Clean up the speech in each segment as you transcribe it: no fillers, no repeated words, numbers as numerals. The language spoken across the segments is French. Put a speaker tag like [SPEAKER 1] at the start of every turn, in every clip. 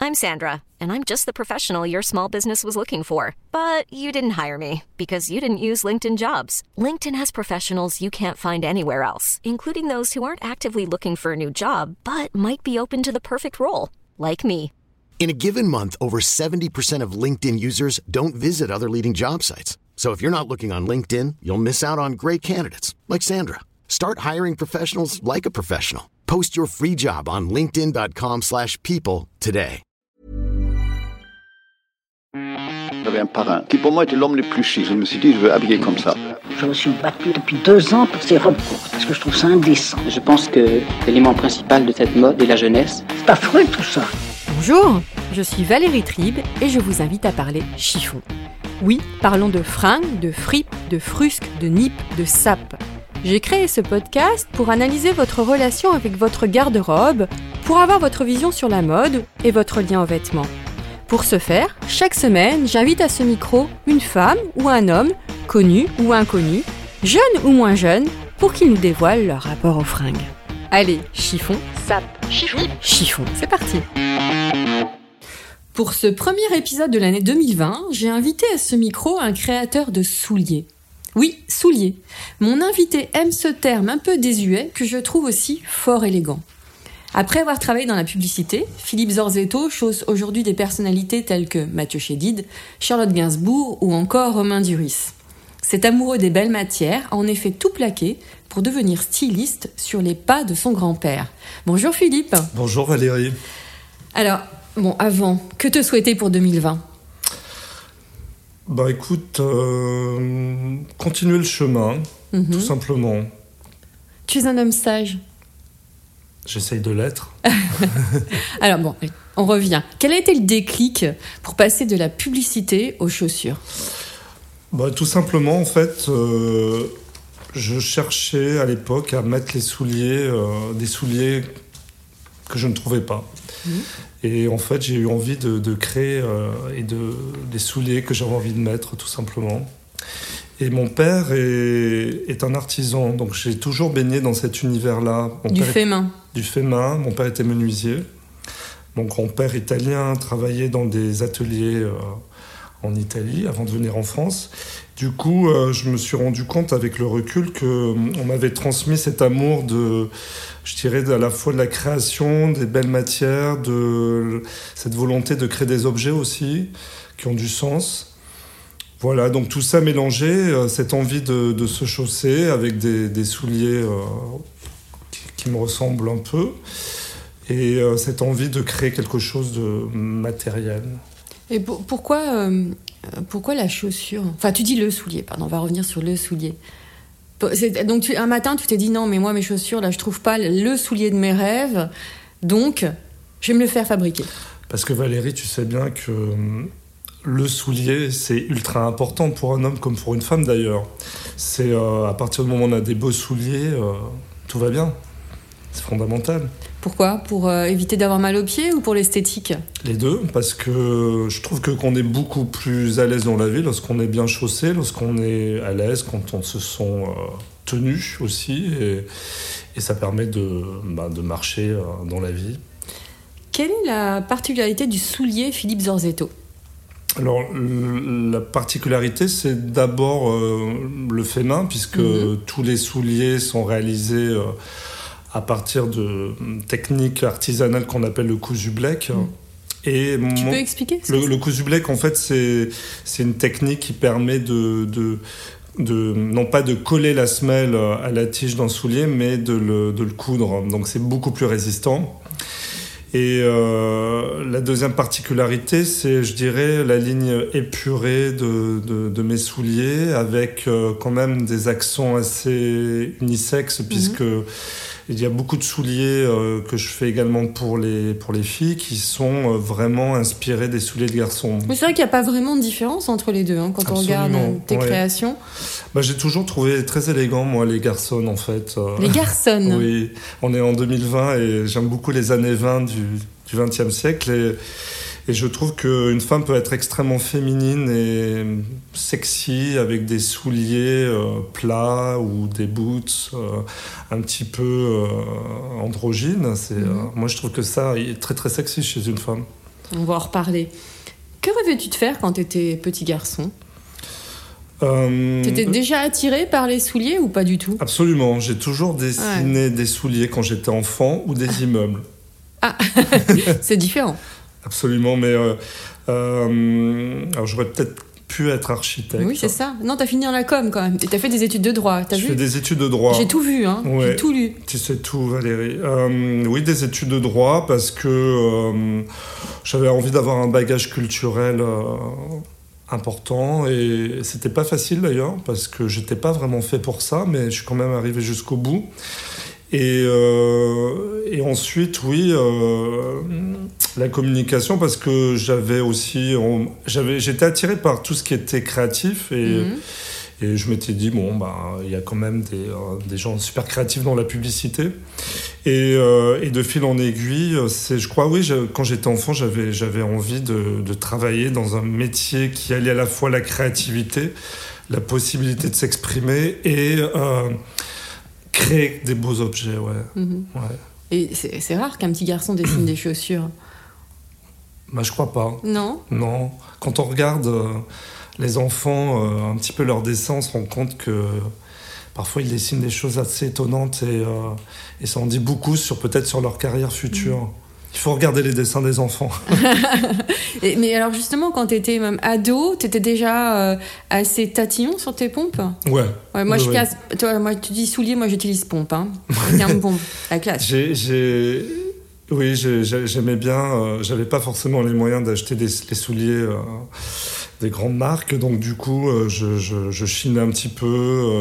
[SPEAKER 1] I'm Sandra, and I'm just the professional your small business was looking for. But you didn't hire me because you didn't use LinkedIn Jobs. LinkedIn has professionals you can't find anywhere else, including those who aren't actively looking for a new job, but might be open to the perfect role, like me.
[SPEAKER 2] In a given month, over 70% of LinkedIn users don't visit other leading job sites. So if you're not looking on LinkedIn, you'll miss out on great candidates like Sandra. Start hiring professionals like a professional. Post your free job on linkedin.com/people today.
[SPEAKER 3] J'avais un parrain qui pour moi était l'homme le plus chic. Je me suis dit, je veux habiller comme ça.
[SPEAKER 4] Je me suis battue depuis 2 ans pour ces robes courtes, parce que je trouve ça indécent.
[SPEAKER 5] Je pense que l'élément principal de cette mode est la jeunesse.
[SPEAKER 4] C'est affreux tout ça.
[SPEAKER 6] Bonjour, je suis Valérie Tribe et je vous invite à parler chiffon. Oui, parlons de fringues, de fripes, de frusques, de nippes, de sapes. J'ai créé ce podcast pour analyser votre relation avec votre garde-robe, pour avoir votre vision sur la mode et votre lien aux vêtements. Pour ce faire, chaque semaine, j'invite à ce micro une femme ou un homme, connu ou inconnu, jeune ou moins jeune, pour qu'ils nous dévoilent leur rapport aux fringues. Allez, chiffon, sape, chiffon, c'est parti. Pour ce premier épisode de l'année 2020, j'ai invité à ce micro un créateur de souliers. Oui, souliers. Mon invité aime ce terme un peu désuet que je trouve aussi fort élégant. Après avoir travaillé dans la publicité, Philippe Zorzetto chausse aujourd'hui des personnalités telles que Mathieu Chédid, Charlotte Gainsbourg ou encore Romain Duris. Cet amoureux des belles matières a en effet tout plaqué pour devenir styliste sur les pas de son grand-père. Bonjour Philippe.
[SPEAKER 7] Bonjour Valérie.
[SPEAKER 6] Alors, avant, que te souhaiter pour 2020 ?
[SPEAKER 7] Bah écoute, continuer le chemin, tout simplement.
[SPEAKER 6] Tu es un homme sage.
[SPEAKER 7] J'essaye de l'être.
[SPEAKER 6] Alors on revient. Quel a été le déclic pour passer de la publicité aux chaussures ?
[SPEAKER 7] Bah tout simplement, en fait, je cherchais à l'époque à mettre des souliers que je ne trouvais pas. Et en fait, j'ai eu envie de créer des souliers que j'avais envie de mettre, tout simplement. Et mon père est un artisan, donc j'ai toujours baigné dans cet univers-là.
[SPEAKER 6] Du fait main.
[SPEAKER 7] Du fait main. Mon père était menuisier. Mon grand-père italien travaillait dans des ateliers en Italie avant de venir en France. Du coup, je me suis rendu compte avec le recul qu'on m'avait transmis cet amour à la fois de la création, des belles matières, de cette volonté de créer des objets aussi qui ont du sens. Voilà, donc tout ça mélangé, cette envie de se chausser avec des souliers qui me ressemblent un peu, et cette envie de créer quelque chose de matériel.
[SPEAKER 6] Et pourquoi la chaussure ? Enfin, tu dis le soulier, pardon, on va revenir sur le soulier. Donc un matin, tu t'es dit non, mais moi mes chaussures, là, je trouve pas le soulier de mes rêves, donc je vais me le faire fabriquer.
[SPEAKER 7] Parce que Valérie, tu sais bien que le soulier, c'est ultra important pour un homme comme pour une femme d'ailleurs. C'est à partir du moment où on a des beaux souliers, tout va bien. C'est fondamental.
[SPEAKER 6] Pourquoi ? Pour éviter d'avoir mal aux pieds ou pour l'esthétique ?
[SPEAKER 7] Les deux, parce que je trouve qu'on est beaucoup plus à l'aise dans la vie lorsqu'on est bien chaussé, lorsqu'on est à l'aise, quand on se sent tenu aussi, et ça permet de marcher dans la vie. Quelle
[SPEAKER 6] est la particularité du soulier Philippe Zorzetto ?
[SPEAKER 7] Alors, la particularité, c'est d'abord le fait main, puisque tous les souliers sont réalisés à partir de techniques artisanales qu'on appelle le cousu-blec. Et
[SPEAKER 6] tu peux expliquer
[SPEAKER 7] le cousu-blec, en fait, c'est une technique qui permet non pas de coller la semelle à la tige d'un soulier, mais de le coudre. Donc, c'est beaucoup plus résistant. Et la deuxième particularité, c'est, je dirais, la ligne épurée de mes souliers, avec quand même des accents assez unisexes, puisque il y a beaucoup de souliers que je fais également pour les filles qui sont vraiment inspirés des souliers de garçons.
[SPEAKER 6] Mais c'est vrai qu'il n'y a pas vraiment de différence entre les deux, quand
[SPEAKER 7] Absolument,
[SPEAKER 6] on regarde tes créations.
[SPEAKER 7] J'ai toujours trouvé très élégant, moi, les garçons, en fait.
[SPEAKER 6] Les garçons.
[SPEAKER 7] Oui, on est en 2020 et j'aime beaucoup les années 20 du XXe siècle. Et je trouve qu'une femme peut être extrêmement féminine et sexy avec des souliers plats ou des boots un petit peu androgynes. Moi, je trouve que ça est très, très sexy chez une femme.
[SPEAKER 6] On va en reparler. Que rêvais-tu de faire quand tu étais petit garçon ? T'étais déjà attiré par les souliers ou pas du tout ?
[SPEAKER 7] Absolument. J'ai toujours dessiné des souliers quand j'étais enfant ou des immeubles.
[SPEAKER 6] Ah, c'est différent.
[SPEAKER 7] Absolument, mais alors j'aurais peut-être pu être architecte.
[SPEAKER 6] Oui, c'est ça. Non, t'as fini dans la com quand même. Et t'as fait des études de droit.
[SPEAKER 7] Je fais des études de droit.
[SPEAKER 6] J'ai tout vu, hein.
[SPEAKER 7] Ouais.
[SPEAKER 6] J'ai tout lu.
[SPEAKER 7] Tu sais tout, Valérie. Oui, des études de droit parce que j'avais envie d'avoir un bagage culturel important et c'était pas facile d'ailleurs parce que j'étais pas vraiment fait pour ça, mais je suis quand même arrivé jusqu'au bout. Et ensuite, oui, la communication parce que j'étais attiré par tout ce qui était créatif et je m'étais dit il y a quand même des gens super créatifs dans la publicité et de fil en aiguille, je crois quand j'étais enfant, j'avais envie de travailler dans un métier qui alliait à la fois la créativité, la possibilité de s'exprimer et créer des beaux objets, ouais.
[SPEAKER 6] Et c'est rare qu'un petit garçon dessine des chaussures.
[SPEAKER 7] Je crois pas.
[SPEAKER 6] Non.
[SPEAKER 7] Quand on regarde les enfants, un petit peu leurs dessins, on se rend compte que parfois ils dessinent des choses assez étonnantes et ça en dit beaucoup peut-être sur leur carrière future. Il faut regarder les dessins des enfants.
[SPEAKER 6] Mais alors justement, quand t'étais même ado, t'étais déjà assez tatillon sur tes pompes ?
[SPEAKER 7] Ouais.
[SPEAKER 6] Moi, je casse. Toi, moi, tu dis soulier, moi, j'utilise pompe. Hein. C'est un pompe, la classe.
[SPEAKER 7] Oui, j'aimais bien. J'avais pas forcément les moyens d'acheter les souliers des grandes marques, donc du coup, je chinais un petit peu.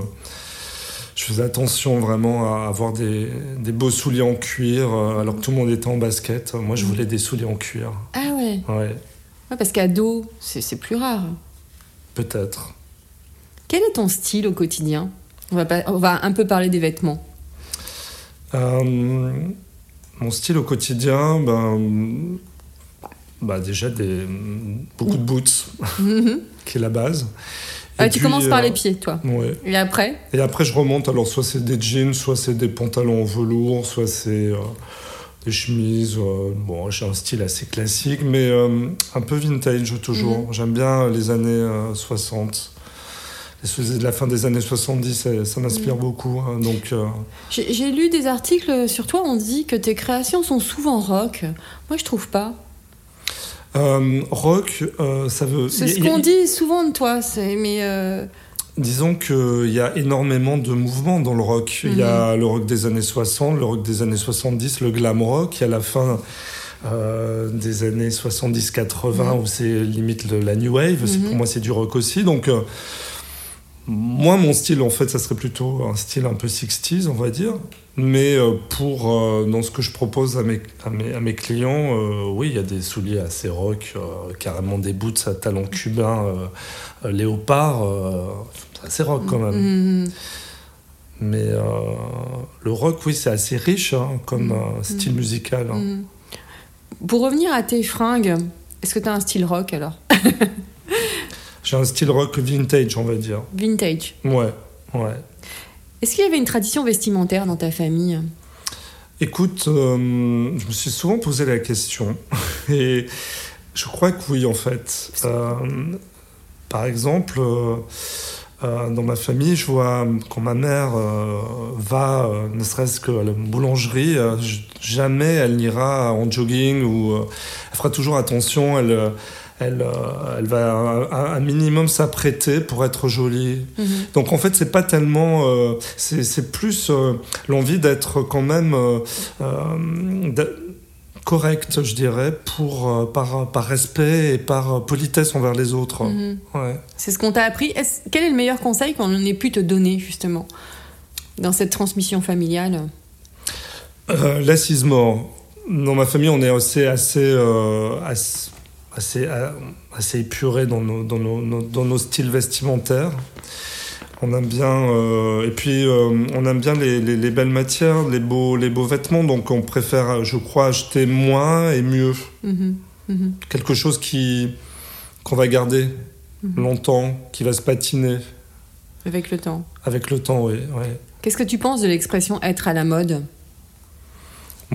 [SPEAKER 7] Je faisais attention vraiment à avoir des beaux souliers en cuir, alors que tout le monde était en basket. Moi, je voulais des souliers en cuir.
[SPEAKER 6] Ah ouais.
[SPEAKER 7] Ouais,
[SPEAKER 6] parce qu'ado, c'est plus rare.
[SPEAKER 7] Peut-être.
[SPEAKER 6] Quel est ton style au quotidien ? On va un peu parler des vêtements.
[SPEAKER 7] Mon style au quotidien, déjà beaucoup de boots, qui est la base.
[SPEAKER 6] Tu commences par les pieds, toi.
[SPEAKER 7] Ouais.
[SPEAKER 6] Et après ?
[SPEAKER 7] Et après, je remonte. Alors, soit c'est des jeans, soit c'est des pantalons en velours, soit c'est des chemises. J'ai un style assez classique, mais un peu vintage toujours. J'aime bien les années 60. La fin des années 70, ça m'inspire beaucoup. Hein, donc,
[SPEAKER 6] J'ai lu des articles sur toi, on dit que tes créations sont souvent rock. Moi, je trouve pas.
[SPEAKER 7] Rock, ça veut...
[SPEAKER 6] C'est ce qu'on dit souvent de toi,
[SPEAKER 7] Disons qu'il y a énormément de mouvements dans le rock. Il y a le rock des années 60, le rock des années 70, le glam rock. Il y a la fin des années 70-80 où c'est limite la new wave. Pour moi, c'est du rock aussi. Donc, moi, mon style, en fait, ça serait plutôt un style un peu 60s, on va dire. Mais dans ce que je propose à mes clients, oui, il y a des souliers assez rock, carrément des boots à talons cubains, léopard, c'est assez rock quand même. Mais le rock, oui, c'est assez riche comme style musical.
[SPEAKER 6] Pour revenir à tes fringues, est-ce que tu as un style rock alors ?
[SPEAKER 7] J'ai un style rock vintage, on va dire.
[SPEAKER 6] Vintage ?
[SPEAKER 7] Ouais.
[SPEAKER 6] Est-ce qu'il y avait une tradition vestimentaire dans ta famille ?
[SPEAKER 7] Écoute, je me suis souvent posé la question. Et je crois que oui, en fait. Par exemple, dans ma famille, je vois quand ma mère va, ne serait-ce que à la boulangerie, jamais elle n'ira en jogging ou elle fera toujours attention, elle va un minimum s'apprêter pour être jolie. Donc en fait, c'est pas tellement... c'est plus l'envie d'être quand même correct, je dirais, par respect et par politesse envers les autres. Ouais.
[SPEAKER 6] C'est ce qu'on t'a appris. Quel est le meilleur conseil qu'on ait pu te donner, justement, dans cette transmission familiale ?
[SPEAKER 7] Less is more. Dans ma famille, on est assez épuré dans nos styles vestimentaires. On aime bien et puis on aime bien les belles matières, les beaux vêtements, donc on préfère, je crois, acheter moins et mieux. Quelque chose qu'on va garder longtemps, qui va se patiner.
[SPEAKER 6] Avec le temps,
[SPEAKER 7] oui. Ouais.
[SPEAKER 6] Qu'est-ce que tu penses de l'expression « être à la mode » ?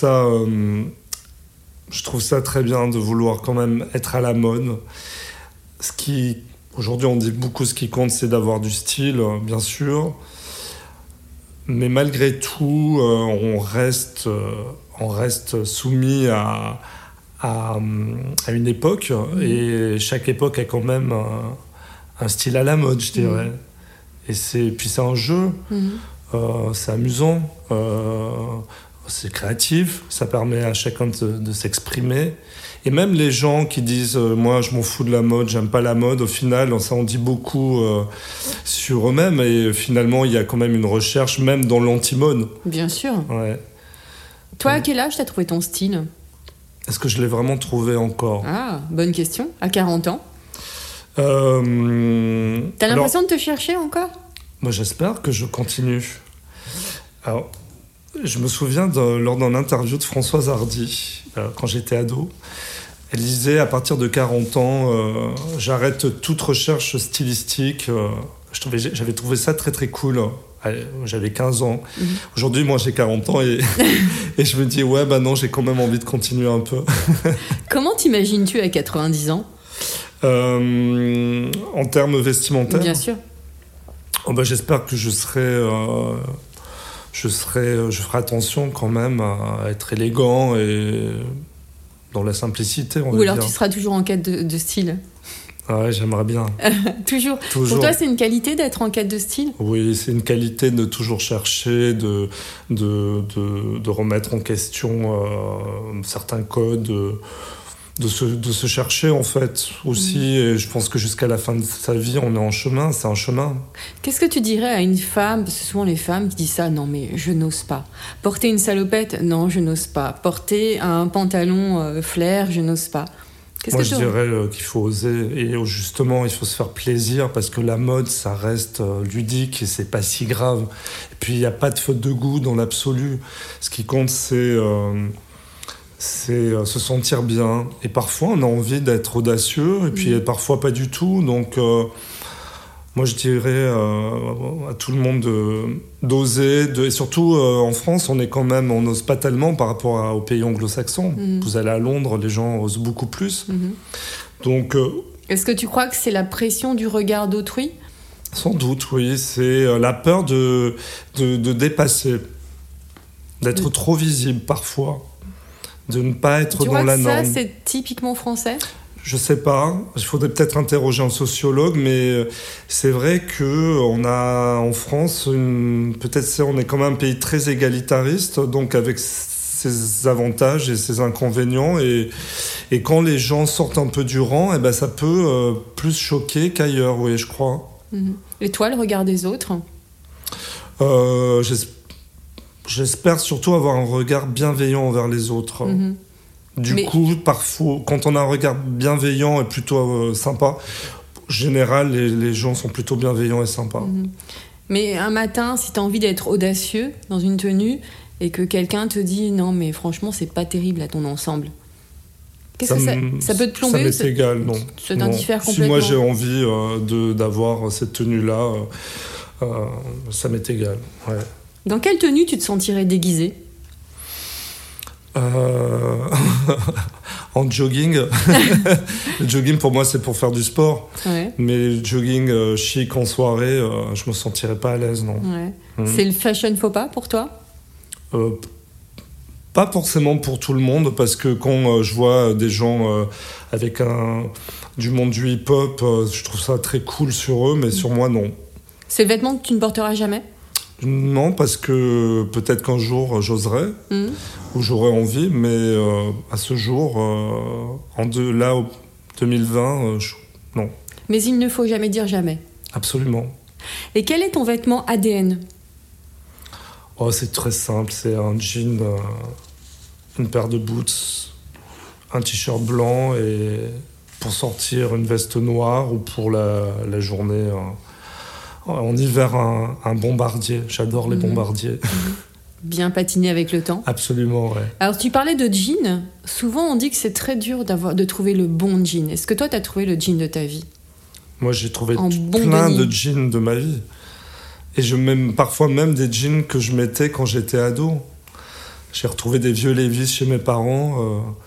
[SPEAKER 7] Moi, je trouve ça Je trouve ça très bien de vouloir quand même être à la mode. Aujourd'hui, on dit beaucoup ce qui compte, c'est d'avoir du style, bien sûr. Mais malgré tout, on reste soumis à une époque. Et chaque époque a quand même un style à la mode, je dirais. Et puis c'est un jeu, c'est amusant, c'est créatif, ça permet à chacun de s'exprimer. Et même les gens qui disent moi je m'en fous de la mode, j'aime pas la mode, au final ça en dit beaucoup sur eux-mêmes. Et finalement il y a quand même une recherche même dans l'anti-mode.
[SPEAKER 6] Bien sûr.
[SPEAKER 7] Ouais.
[SPEAKER 6] Toi, à quel âge t'as trouvé ton style ?
[SPEAKER 7] Est-ce que je l'ai vraiment trouvé encore ?
[SPEAKER 6] Ah, bonne question. À 40 ans ? T'as l'impression de te chercher encore ?
[SPEAKER 7] Moi, j'espère que je continue. Alors, je me souviens lors d'un interview de Françoise Hardy, quand j'étais ado. Elle disait, à partir de 40 ans, j'arrête toute recherche stylistique. J'avais trouvé ça très, très cool. J'avais 15 ans. Aujourd'hui, moi, j'ai 40 ans et je me dis, ouais, bah non, j'ai quand même envie de continuer un peu.
[SPEAKER 6] Comment t'imagines-tu à 90 ans ?
[SPEAKER 7] En termes vestimentaires ?
[SPEAKER 6] Bien sûr.
[SPEAKER 7] J'espère que je ferai attention quand même à être élégant et dans la simplicité, on va dire.
[SPEAKER 6] Ou alors tu seras toujours en quête de style.
[SPEAKER 7] Ouais, j'aimerais bien.
[SPEAKER 6] Toujours. Pour toi, c'est une qualité d'être en quête de style ? Oui,
[SPEAKER 7] c'est une qualité de toujours chercher, de remettre en question certains codes, de se chercher en fait aussi. Et je pense que jusqu'à la fin de sa vie, on est en chemin, c'est un chemin.
[SPEAKER 6] Qu'est-ce que tu dirais à une femme, parce que souvent les femmes qui disent ça, non mais je n'ose pas. Porter une salopette, non je n'ose pas. Porter un pantalon flair, je n'ose pas.
[SPEAKER 7] Moi, je dirais qu'il faut oser et justement, il faut se faire plaisir parce que la mode, ça reste ludique et c'est pas si grave. Et puis, il n'y a pas de faute de goût dans l'absolu. Ce qui compte, c'est se sentir bien. Et parfois, on a envie d'être audacieux et puis parfois pas du tout. Donc, moi, je dirais à tout le monde d'oser. Et surtout, en France, on n'ose pas tellement par rapport aux pays anglo-saxons. Vous allez à Londres, les gens osent beaucoup plus. Donc,
[SPEAKER 6] est-ce que tu crois que c'est la pression du regard d'autrui ?
[SPEAKER 7] Sans doute, oui. C'est la peur de dépasser, d'être trop visible parfois, de ne pas être dans la norme.
[SPEAKER 6] Tu crois que ça, c'est typiquement français ?
[SPEAKER 7] Je sais pas, il faudrait peut-être interroger un sociologue, mais c'est vrai qu'on a en France, on est quand même un pays très égalitariste, donc avec ses avantages et ses inconvénients, et quand les gens sortent un peu du rang, ça peut plus choquer qu'ailleurs, oui, je crois.
[SPEAKER 6] Et toi, le regard des autres ?
[SPEAKER 7] J'espère surtout avoir un regard bienveillant envers les autres. Du coup, parfois, quand on a un regard bienveillant et plutôt sympa, en général, les gens sont plutôt bienveillants et sympas.
[SPEAKER 6] Mais un matin, si tu as envie d'être audacieux dans une tenue et que quelqu'un te dit « Non, mais franchement, c'est pas terrible à ton ensemble », ça peut te plomber ?
[SPEAKER 7] Ça m'est égal, non.
[SPEAKER 6] Ça t'indiffère complètement ?
[SPEAKER 7] Si moi, j'ai envie d'avoir cette tenue-là, ça m'est égal, ouais.
[SPEAKER 6] Dans quelle tenue tu te sentirais déguisé ?
[SPEAKER 7] En jogging. Le jogging, pour moi, c'est pour faire du sport. Ouais. Mais le jogging chic en soirée, je me sentirais pas à l'aise, non.
[SPEAKER 6] Ouais. C'est le fashion faux pas pour toi ?
[SPEAKER 7] Pas forcément pour tout le monde, parce que quand je vois des gens avec du monde du hip-hop, je trouve ça très cool sur eux, mais sur moi, non.
[SPEAKER 6] C'est le vêtement que tu ne porteras jamais ?
[SPEAKER 7] Non, parce que peut-être qu'un jour j'oserais ou j'aurais envie, mais à ce jour, en 2020, non.
[SPEAKER 6] Mais il ne faut jamais dire jamais.
[SPEAKER 7] Absolument.
[SPEAKER 6] Et quel est ton vêtement ADN ?
[SPEAKER 7] C'est très simple, c'est un jean, une paire de boots, un t-shirt blanc et pour sortir une veste noire ou pour la journée... En hiver, un bombardier. J'adore les bombardiers.
[SPEAKER 6] Bien patiné avec le temps.
[SPEAKER 7] Absolument, ouais.
[SPEAKER 6] Alors, tu parlais de jean. Souvent, on dit que c'est très dur de trouver le bon jean. Est-ce que toi, tu as trouvé le jean de ta vie ?
[SPEAKER 7] Moi, j'ai trouvé plein de jeans de ma vie. Et parfois même des jeans que je mettais quand j'étais ado. J'ai retrouvé des vieux Levi's chez mes parents.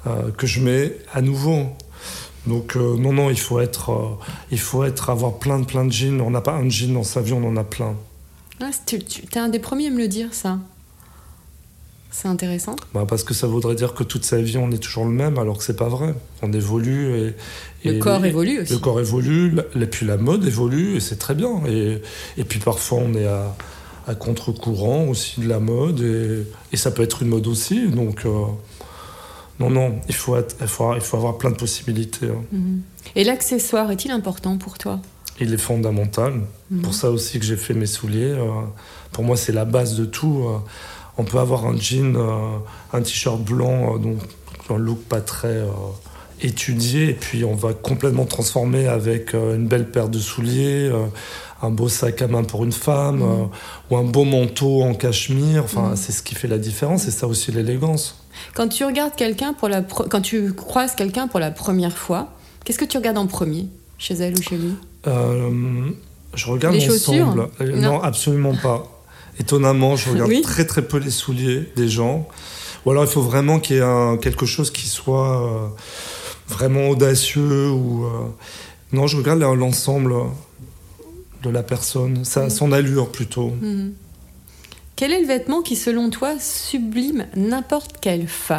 [SPEAKER 7] que je mets à nouveau. Donc non, il faut avoir plein de jeans. On n'a pas un jean dans sa vie, on en a plein.
[SPEAKER 6] Ah, t'es un des premiers à me le dire, ça. C'est intéressant.
[SPEAKER 7] Parce que ça voudrait dire que toute sa vie on est toujours le même, alors que c'est pas vrai. On évolue et
[SPEAKER 6] le corps évolue aussi.
[SPEAKER 7] Le corps évolue, et puis la mode évolue, et c'est très bien. Et puis parfois on est à contre-courant aussi de la mode, et ça peut être une mode aussi. Donc non, il faut avoir plein de possibilités.
[SPEAKER 6] Et l'accessoire est-il important pour toi ?
[SPEAKER 7] Il est fondamental. Pour ça aussi que j'ai fait mes souliers. Pour moi, c'est la base de tout. On peut avoir un jean, un t-shirt blanc, donc un look pas très étudié, et puis on va complètement transformer avec une belle paire de souliers, un beau sac à main pour une femme, ou un beau manteau en cachemire. Enfin, c'est ce qui fait la différence, et ça aussi l'élégance.
[SPEAKER 6] Quand tu regardes quelqu'un quand tu croises quelqu'un pour la première fois, qu'est-ce que tu regardes en premier, chez elle ou chez lui ?
[SPEAKER 7] Je regarde
[SPEAKER 6] les
[SPEAKER 7] l'ensemble.
[SPEAKER 6] chaussures ?
[SPEAKER 7] Non, absolument pas. Étonnamment, je regarde très très peu les souliers des gens. Ou alors il faut vraiment qu'il y ait quelque chose qui soit vraiment audacieux. Non, je regarde l'ensemble de la personne, son allure plutôt.
[SPEAKER 6] Quel est le vêtement qui, selon toi, sublime n'importe quelle femme ?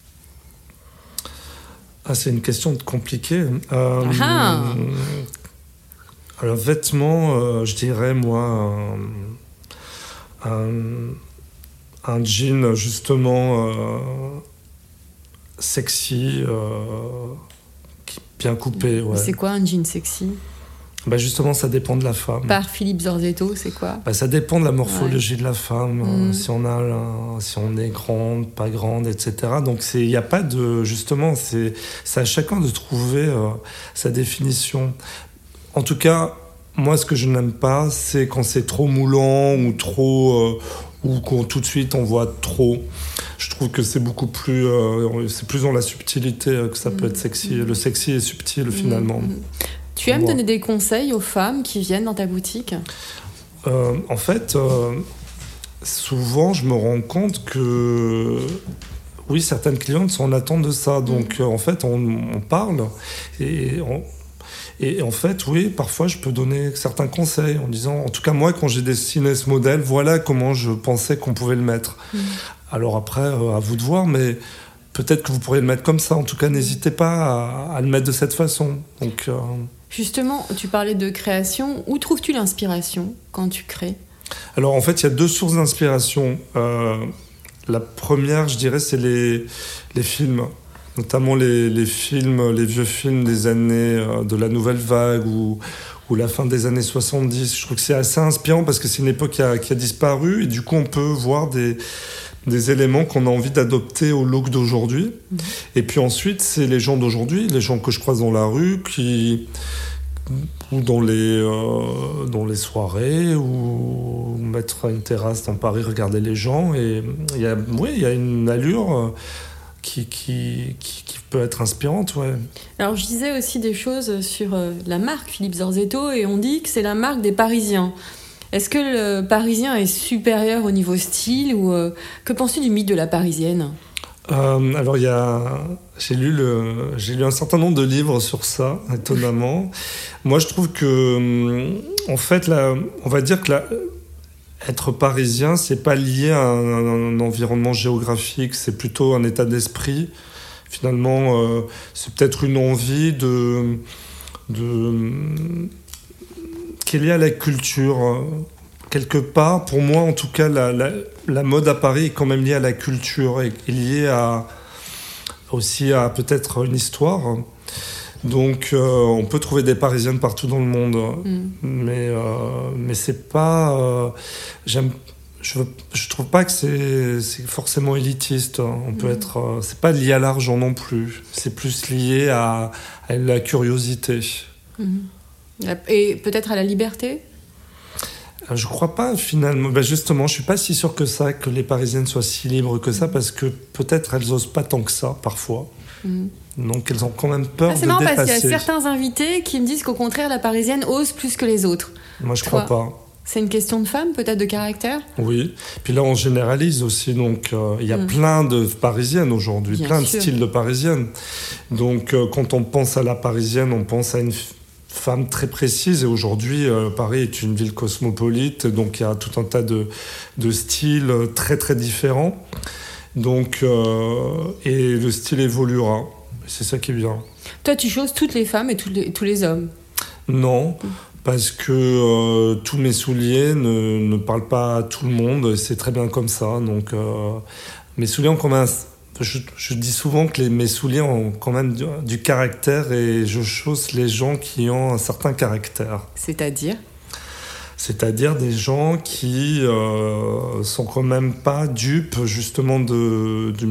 [SPEAKER 7] C'est une question compliquée. Alors, vêtements, je dirais, moi, un jean, justement, sexy, bien coupé. Ouais.
[SPEAKER 6] C'est quoi un jean sexy ?
[SPEAKER 7] Justement, ça dépend de la femme.
[SPEAKER 6] Par Philippe Zorzetto, c'est quoi ?
[SPEAKER 7] Ça dépend de la morphologie de la femme, si on est grande, pas grande, etc. Donc, il n'y a pas de... Justement, c'est à chacun de trouver sa définition. En tout cas, moi, ce que je n'aime pas, c'est quand c'est trop moulant ou trop... ou quand tout de suite on voit trop. Je trouve que c'est beaucoup plus... c'est plus dans la subtilité que ça peut être sexy. Le sexy est subtil, finalement.
[SPEAKER 6] Tu aimes donner des conseils aux femmes qui viennent dans ta boutique ?
[SPEAKER 7] En fait, souvent, je me rends compte que... Oui, certaines clientes sont en attente de ça. Donc, en fait, on parle et en fait, oui, parfois, je peux donner certains conseils en disant... En tout cas, moi, quand j'ai dessiné ce modèle, voilà comment je pensais qu'on pouvait le mettre. Alors après, à vous de voir, mais... Peut-être que vous pourriez le mettre comme ça. En tout cas, n'hésitez pas à le mettre de cette façon. Donc,
[SPEAKER 6] Justement, tu parlais de création. Où trouves-tu l'inspiration quand tu crées ?
[SPEAKER 7] Alors, en fait, il y a 2 sources d'inspiration. La première, je dirais, c'est les films. Notamment les vieux films des années de la Nouvelle Vague ou la fin des années 70. Je trouve que c'est assez inspirant parce que c'est une époque qui a disparu. Et du coup, on peut voir des éléments qu'on a envie d'adopter au look d'aujourd'hui. Et puis ensuite, c'est les gens d'aujourd'hui, les gens que je croise dans la rue, ou dans les soirées, ou mettre à une terrasse dans Paris, regarder les gens. Et il y a une allure qui peut être inspirante, ouais.
[SPEAKER 6] Alors, je disais aussi des choses sur la marque Philippe Zorzetto, et on dit que c'est la marque des Parisiens. Est-ce que le Parisien est supérieur au niveau style ou que penses-tu du mythe de la Parisienne ?
[SPEAKER 7] Alors j'ai lu un certain nombre de livres sur ça, étonnamment. Moi, je trouve que en fait, on va dire que être parisien, c'est pas lié à un environnement géographique, c'est plutôt un état d'esprit. Finalement, c'est peut-être une envie qui est liée à la culture. Quelque part, pour moi, en tout cas, la mode à Paris est quand même liée à la culture et liée aussi à peut-être une histoire. Donc, on peut trouver des Parisiennes partout dans le monde, mais c'est pas. Je trouve pas que c'est forcément élitiste. On peut être. C'est pas lié à l'argent non plus. C'est plus lié à la curiosité.
[SPEAKER 6] Et peut-être à la liberté ?
[SPEAKER 7] Je crois pas, finalement. Justement, je suis pas si sûr que ça, que les Parisiennes soient si libres que ça, parce que peut-être elles osent pas tant que ça, parfois. Donc elles ont quand même peur de dépasser.
[SPEAKER 6] C'est marrant parce qu'il y a certains invités qui me disent qu'au contraire, la Parisienne ose plus que les autres.
[SPEAKER 7] Moi, je crois pas.
[SPEAKER 6] C'est une question de femme, peut-être de caractère ?
[SPEAKER 7] Oui. Puis là, on généralise aussi. Donc, il y a plein de Parisiennes aujourd'hui, plein de styles de Parisiennes. Donc, quand on pense à la Parisienne, on pense à une femme très précise. Et aujourd'hui, Paris est une ville cosmopolite. Donc, il y a tout un tas de styles très, très différents. Donc, et le style évoluera. C'est ça qui est bien.
[SPEAKER 6] Toi, tu choses toutes les femmes et tous les hommes ? Non.
[SPEAKER 7] Parce que tous mes souliers ne parlent pas à tout le monde, c'est très bien comme ça. Donc, mes souliers ont quand même... Je dis souvent que mes souliers ont quand même du caractère et je chausse les gens qui ont un certain caractère.
[SPEAKER 6] C'est-à-dire
[SPEAKER 7] des gens qui sont quand même pas dupes justement du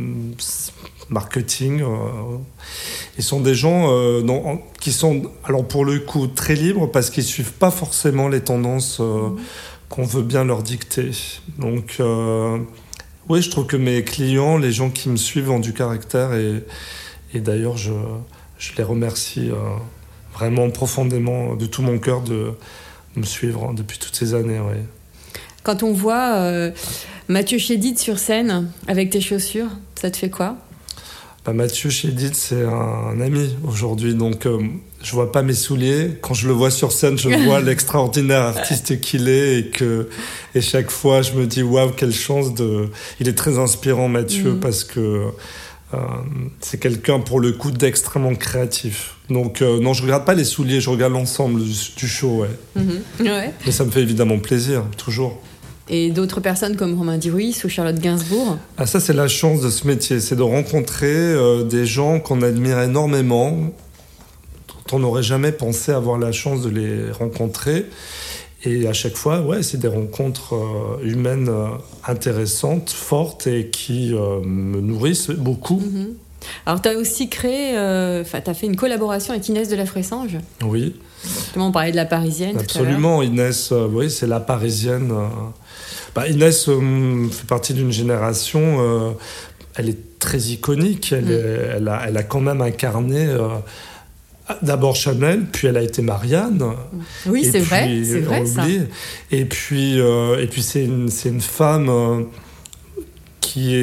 [SPEAKER 7] marketing. Ils sont des gens qui sont, alors pour le coup, très libres parce qu'ils suivent pas forcément les tendances qu'on veut bien leur dicter. Donc, oui, je trouve que mes clients, les gens qui me suivent, ont du caractère et d'ailleurs, je les remercie vraiment profondément, de tout mon cœur, de me suivre depuis toutes ces années. Ouais.
[SPEAKER 6] Quand on voit Mathieu Chédid sur scène avec tes chaussures, ça te fait quoi ?
[SPEAKER 7] Mathieu Chédid, c'est un ami aujourd'hui, donc je vois pas mes souliers. Quand je le vois sur scène, je vois l'extraordinaire artiste qu'il est et chaque fois je me dis waouh, quelle chance Il est très inspirant, Mathieu, parce que c'est quelqu'un pour le coup d'extrêmement créatif. Donc non, je regarde pas les souliers, je regarde l'ensemble du show, ouais.
[SPEAKER 6] Ouais.
[SPEAKER 7] Mais ça me fait évidemment plaisir, toujours.
[SPEAKER 6] Et d'autres personnes comme Romain Duris ou Charlotte Gainsbourg ?
[SPEAKER 7] Ah, ça, c'est la chance de ce métier, c'est de rencontrer des gens qu'on admire énormément, dont on n'aurait jamais pensé avoir la chance de les rencontrer. Et à chaque fois, ouais, c'est des rencontres humaines intéressantes, fortes et qui me nourrissent beaucoup.
[SPEAKER 6] Alors, tu as aussi créé, t'as fait une collaboration avec Inès de la Fressange.
[SPEAKER 7] Oui.
[SPEAKER 6] Justement, on parlait de la Parisienne.
[SPEAKER 7] Absolument, Inès, oui, c'est la Parisienne. Inès fait partie d'une génération, elle est très iconique, elle a quand même incarné d'abord Chanel, puis elle a été Marianne.
[SPEAKER 6] Oui, c'est vrai ça.
[SPEAKER 7] Et puis c'est une femme qui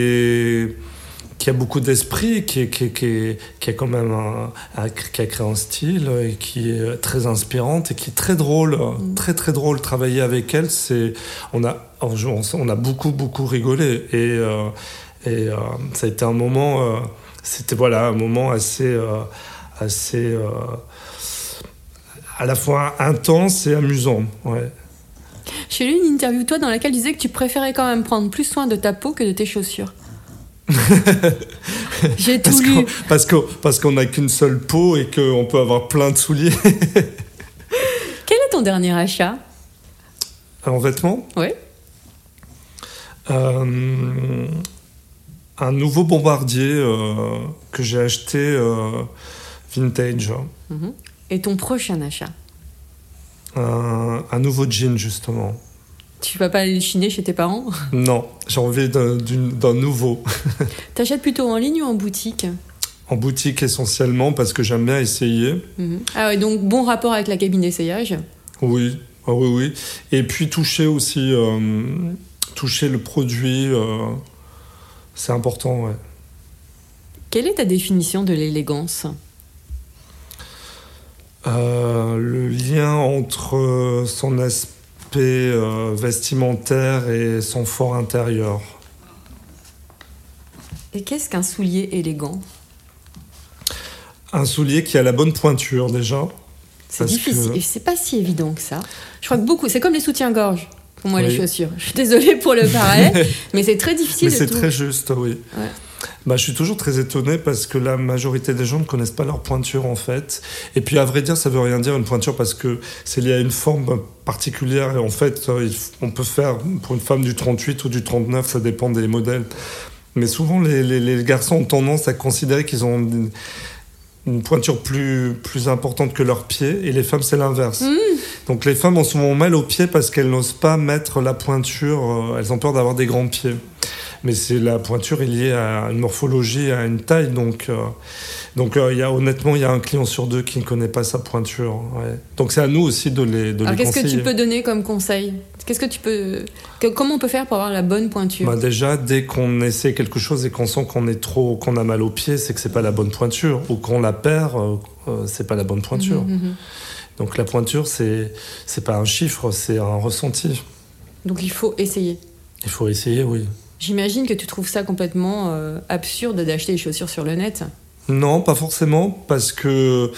[SPEAKER 7] a beaucoup d'esprit, qui a quand même qui a créé un style et qui est très inspirante et qui est très drôle, très très drôle. Travailler avec elle, on a beaucoup rigolé et ça a été un moment, un moment assez à la fois intense et amusant. Ouais.
[SPEAKER 6] J'ai lu une interview de toi dans laquelle tu disais que tu préférais quand même prendre plus soin de ta peau que de tes chaussures. J'ai tout lu.
[SPEAKER 7] Parce qu'on n'a qu'une seule peau et qu'on peut avoir plein de souliers.
[SPEAKER 6] Quel est ton dernier achat ?
[SPEAKER 7] En vêtements ?
[SPEAKER 6] Oui.
[SPEAKER 7] Un nouveau bombardier que j'ai acheté vintage.
[SPEAKER 6] Et ton prochain achat ?
[SPEAKER 7] Un nouveau jean, justement.
[SPEAKER 6] Tu vas pas aller le chiner chez tes parents ?
[SPEAKER 7] Non, j'ai envie d'un nouveau.
[SPEAKER 6] T'achètes plutôt en ligne ou en boutique ?
[SPEAKER 7] En boutique essentiellement, parce que j'aime bien essayer.
[SPEAKER 6] Ah ouais, donc bon rapport avec la cabine d'essayage ?
[SPEAKER 7] Oui. Et puis toucher aussi, toucher le produit, c'est important, ouais.
[SPEAKER 6] Quelle est ta définition de l'élégance ?
[SPEAKER 7] Le lien entre son aspect vestimentaire et son fort intérieur.
[SPEAKER 6] Et qu'est-ce qu'un soulier élégant ?
[SPEAKER 7] Un soulier qui a la bonne pointure déjà.
[SPEAKER 6] C'est difficile, et c'est pas si évident que ça. Je crois que c'est comme les soutiens-gorge pour moi, les chaussures. Je suis désolée pour le parallèle, mais c'est très difficile.
[SPEAKER 7] Mais c'est très juste, oui.
[SPEAKER 6] Ouais.
[SPEAKER 7] Je suis toujours très étonné parce que la majorité des gens ne connaissent pas leur pointure en fait. Et puis à vrai dire, ça veut rien dire une pointure parce que c'est lié à une forme particulière. Et en fait, on peut faire pour une femme du 38 ou du 39, ça dépend des modèles. Mais souvent, les garçons ont tendance à considérer qu'ils ont une pointure plus importante que leurs pieds. Et les femmes, c'est l'inverse. Donc les femmes ont souvent mal aux pieds parce qu'elles n'osent pas mettre la pointure. Elles ont peur d'avoir des grands pieds. Mais la pointure est liée à une morphologie, à une taille. Donc Donc honnêtement, il y a un client sur 2 qui ne connaît pas sa pointure. Ouais. Donc c'est à nous aussi de les
[SPEAKER 6] Alors, qu'est-ce
[SPEAKER 7] conseiller.
[SPEAKER 6] que tu peux donner comme conseil ? Comment on peut faire pour avoir la bonne pointure ?
[SPEAKER 7] Déjà, dès qu'on essaie quelque chose et qu'on sent qu'on a mal au pied, c'est que c'est pas la bonne pointure. Ou qu'on la perd, c'est pas la bonne pointure. Donc la pointure, c'est pas un chiffre, c'est un ressenti.
[SPEAKER 6] Donc il faut essayer.
[SPEAKER 7] Il faut essayer, oui.
[SPEAKER 6] J'imagine que tu trouves ça complètement absurde d'acheter des chaussures sur le net.
[SPEAKER 7] Non, pas forcément, parce que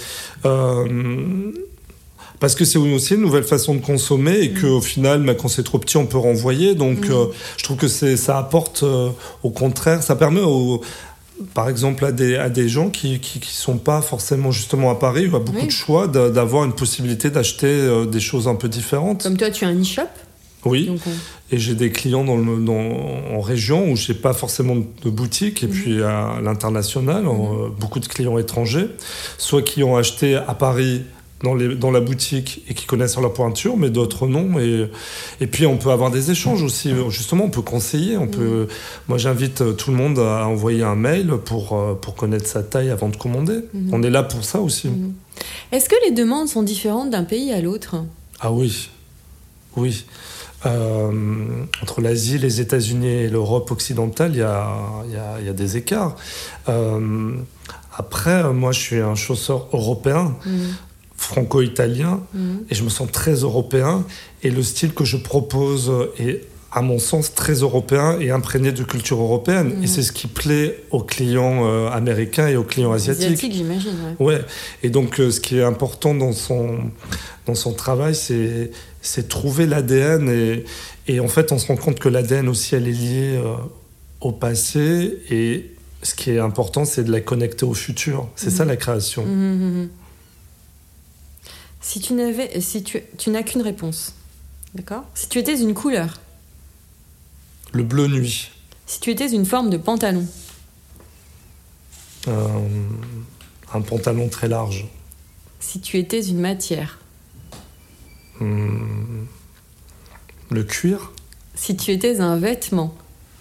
[SPEAKER 7] c'est aussi une nouvelle façon de consommer et qu'au final, quand c'est trop petit, on peut renvoyer. Donc, je trouve que ça apporte, au contraire, ça permet par exemple, à des gens qui sont pas forcément justement à Paris, où il y a beaucoup de choix, d'avoir une possibilité d'acheter des choses un peu différentes.
[SPEAKER 6] Comme toi, tu as un e-shop ?
[SPEAKER 7] Oui,
[SPEAKER 6] donc,
[SPEAKER 7] et j'ai des clients en région où j'ai pas forcément de boutique, et puis à l'international, beaucoup de clients étrangers, soit qui ont acheté à Paris dans la boutique et qui connaissent leur pointure, mais d'autres non. Et puis on peut avoir des échanges aussi. Justement, on peut conseiller. Moi, j'invite tout le monde à envoyer un mail pour connaître sa taille avant de commander. On est là pour ça aussi.
[SPEAKER 6] Est-ce que les demandes sont différentes d'un pays à l'autre ?
[SPEAKER 7] Ah oui. Entre l'Asie, les États-Unis et l'Europe occidentale, il y a des écarts. Après, moi, je suis un chausseur européen, franco-italien, et je me sens très européen. Et le style que je propose est, à mon sens, très européen et imprégné de culture européenne. Et c'est ce qui plaît aux clients américains et aux clients asiatiques.
[SPEAKER 6] J'imagine,
[SPEAKER 7] ouais. Et donc, ce qui est important dans son travail, c'est trouver l'ADN. Et en fait, on se rend compte que l'ADN aussi, elle est liée au passé. Et ce qui est important, c'est de la connecter au futur. C'est ça, la création.
[SPEAKER 6] Si tu n'as qu'une réponse, d'accord ? Si tu étais une couleur.
[SPEAKER 7] Le bleu nuit.
[SPEAKER 6] Si tu étais une forme de pantalon.
[SPEAKER 7] Un pantalon très large.
[SPEAKER 6] Si tu étais une matière.
[SPEAKER 7] Le cuir.
[SPEAKER 6] Si tu étais un vêtement.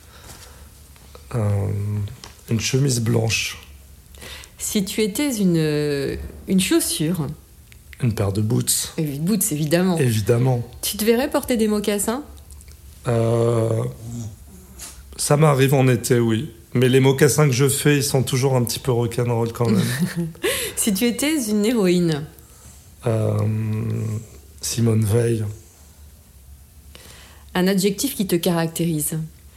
[SPEAKER 7] Une chemise blanche.
[SPEAKER 6] Si tu étais une chaussure.
[SPEAKER 7] Une paire de boots.
[SPEAKER 6] Boots, évidemment.
[SPEAKER 7] Évidemment.
[SPEAKER 6] Tu te verrais porter des mocassins ?
[SPEAKER 7] Ça m'arrive en été, oui. Mais les mocassins que je fais, ils sont toujours un petit peu rock'n'roll quand même.
[SPEAKER 6] Si tu étais une héroïne.
[SPEAKER 7] Simone Veil.
[SPEAKER 6] Un adjectif qui te caractérise.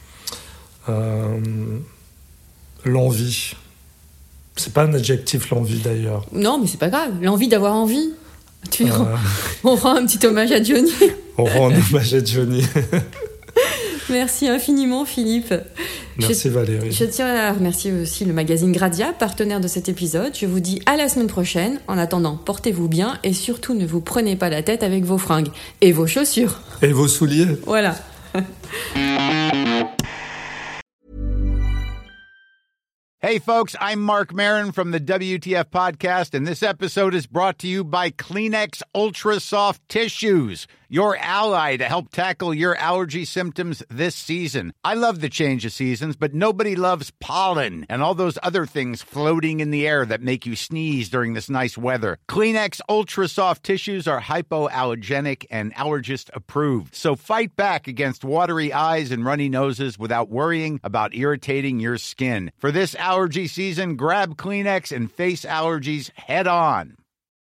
[SPEAKER 7] L'envie. C'est pas un adjectif, l'envie, d'ailleurs.
[SPEAKER 6] Non, mais c'est pas grave. L'envie d'avoir envie. On rend un petit hommage à Johnny.
[SPEAKER 7] On rend un hommage à Johnny.
[SPEAKER 6] Merci infiniment, Philippe.
[SPEAKER 7] Merci, Valérie.
[SPEAKER 6] Je tiens à remercier aussi le magazine Gradia, partenaire de cet épisode. Je vous dis à la semaine prochaine. En attendant, portez-vous bien et surtout ne vous prenez pas la tête avec vos fringues et vos chaussures.
[SPEAKER 7] Et vos souliers.
[SPEAKER 6] Voilà.
[SPEAKER 8] Hey, folks, I'm Mark Maron from the WTF Podcast, and this episode is brought to you by Kleenex Ultra Soft Tissues, your ally to help tackle your allergy symptoms this season. I love the change of seasons, but nobody loves pollen and all those other things floating in the air that make you sneeze during this nice weather. Kleenex Ultra Soft Tissues are hypoallergenic and allergist approved, so fight back against watery eyes and runny noses without worrying about irritating your skin. For this allergy season, grab Kleenex and face allergies head on.